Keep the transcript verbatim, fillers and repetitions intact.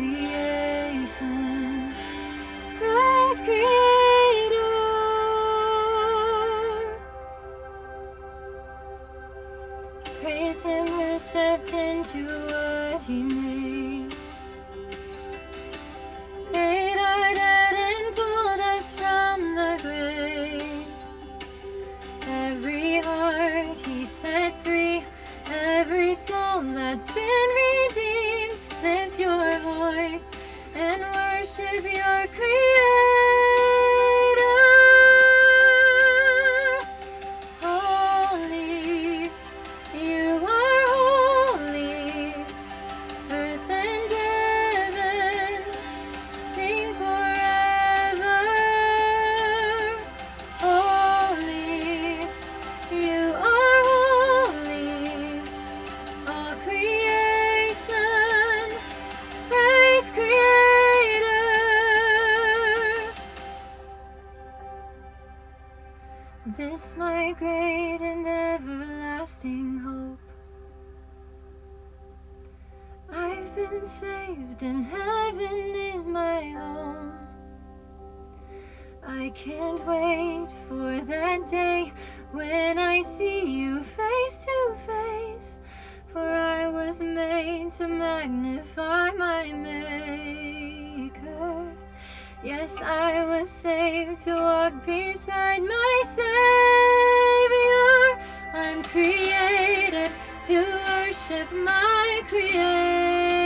creation. Praise Creator. Praise Him who stepped into what He made. Paid our debt and pulled us from the grave. Every heart He set free, every soul that's been redeemed. Lift your voice and worship your Creator. Holy, you are holy. Earth and heaven sing forever. Holy, you are holy. All creation praise Creator. This my great and everlasting hope. I've been saved and heaven is my home. I can't wait for that day when I see you face to face. For I was made to magnify my Maker. Yes, I was saved to walk beside my Savior. I'm created to worship my Creator.